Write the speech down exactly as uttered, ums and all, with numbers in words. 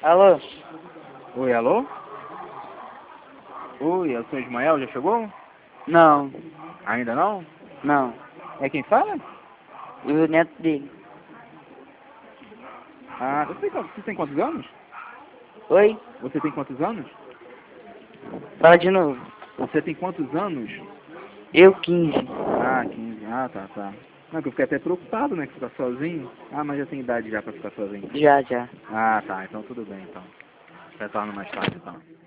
Alô? Oi, alô? Oi, é o senhor Ismael, já chegou? Não, Ainda não? não. É quem fala? O neto dele. Ah, você, você tem quantos anos? Oi? Você tem quantos anos? Fala de novo. Você tem quantos anos? Eu quinze. Ah, quinze. Ah, tá, tá. Não, que eu fiquei até preocupado, né, que ficar sozinho. Ah, mas já tem idade já pra ficar sozinho. Já, já. Ah, tá, então tudo bem, então. Retorno mais tarde, então.